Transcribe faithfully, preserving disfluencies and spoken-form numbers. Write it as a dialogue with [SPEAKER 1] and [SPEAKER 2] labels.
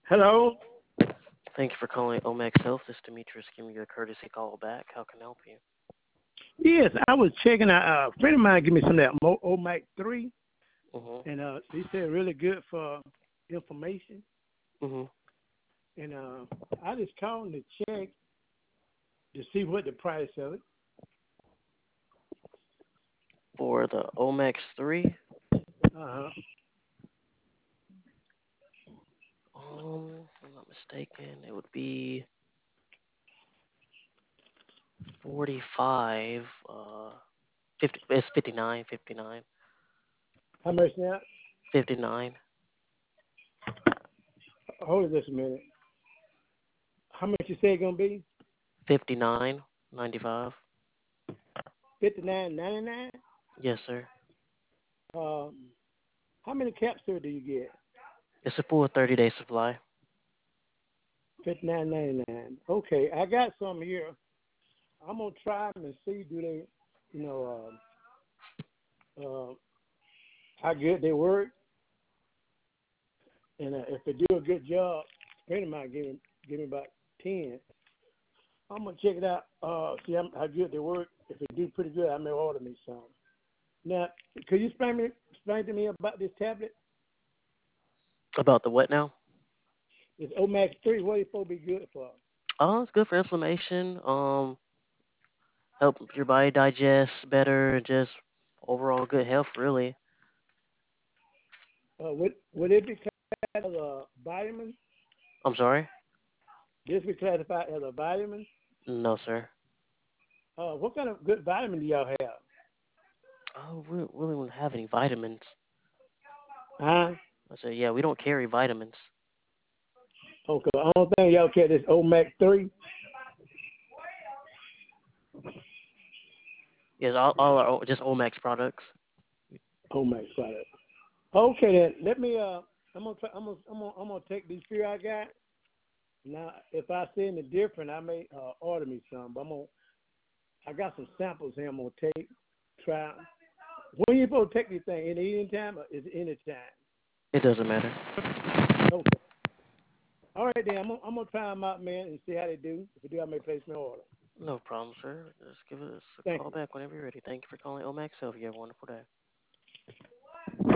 [SPEAKER 1] Hello.
[SPEAKER 2] Thank you for calling Omax Health. This is Demetrius giving you a courtesy call back. How can I help you?
[SPEAKER 1] Yes, I was checking out. Uh, a friend of mine gave me some of that Mo- Omac three,
[SPEAKER 2] Mhm.
[SPEAKER 1] and uh, he said really good for information.
[SPEAKER 2] Mhm.
[SPEAKER 1] And uh, I just called to check to see what the price of it.
[SPEAKER 2] For the Omax three,
[SPEAKER 1] Uh huh.
[SPEAKER 2] um, if I'm not mistaken, it would be forty-five. Uh, fifty. It's fifty-nine. fifty-nine.
[SPEAKER 1] How much now?
[SPEAKER 2] fifty-nine.
[SPEAKER 1] Hold it just a minute. How much you say it gonna be?
[SPEAKER 2] fifty-nine. ninety-five.
[SPEAKER 1] Fifty nine ninety nine.
[SPEAKER 2] Yes, sir.
[SPEAKER 1] Um, how many capsules do you get?
[SPEAKER 2] It's a full thirty-day supply.
[SPEAKER 1] Fifty nine ninety nine. Okay, I got some here. I'm gonna try them and see do they, you know, uh, uh, how good they work. And uh, if they do a good job, a friend of mine give me give me about ten. I'm gonna check it out. Uh, see how, how good they work. If they do pretty good, I may order me some. Now, could you explain me explain to me about this tablet?
[SPEAKER 2] About the what now?
[SPEAKER 1] This Omax three. What is supposed to be good for?
[SPEAKER 2] Oh, it's good for inflammation. Um, help your body digest better. Just overall good health, really.
[SPEAKER 1] Uh, would would it be classified as a vitamin?
[SPEAKER 2] I'm sorry.
[SPEAKER 1] This be classified as a vitamin?
[SPEAKER 2] No, sir.
[SPEAKER 1] Uh, what kind of good vitamin do y'all have?
[SPEAKER 2] Oh, we don't really don't have any vitamins.
[SPEAKER 1] Huh?
[SPEAKER 2] I said, yeah, we don't carry vitamins.
[SPEAKER 1] Okay, the only thing y'all carry this Omax three.
[SPEAKER 2] Yes, all, all are o- just Omax products.
[SPEAKER 1] Omax product. Okay then. Let me. Uh, I'm gonna. Try, I'm gonna. I'm gonna. I'm gonna take these few I got. Now, if I see any different, I may uh, order me some. But I'm gonna. I got some samples here. I'm gonna take. Try. When you supposed to take these things? In the evening time or is it any time?
[SPEAKER 2] It doesn't matter.
[SPEAKER 1] Okay. All right then. I'm gonna. I'm gonna try them out, man, and see how they do. If they do, I may place my order.
[SPEAKER 2] No problem, sir. Just give us a
[SPEAKER 1] Thank
[SPEAKER 2] call
[SPEAKER 1] you.
[SPEAKER 2] back whenever you're ready. Thank you for calling Omax Health. You have a wonderful day.